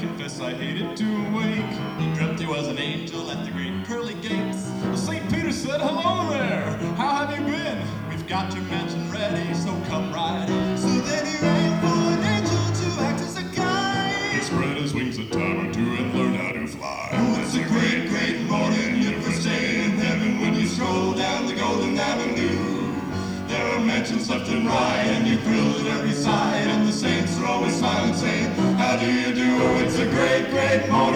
confess I hated to awake. He dreamt he was an angel at the great pearly gates. Well, St. Peter said, hello there, how have you been? We've got your mansion ready, so come right in. So then he ran for an angel to act as a guide. He spread his wings a time or two and learned how to fly. Oh, it's a great, great morning, your first day in heaven, when you stroll down the Golden Avenue. There are mansions left and right, and you thrill at every side, and the saints are always smiling, saying, how do you do? Oh, it's a great, great morning.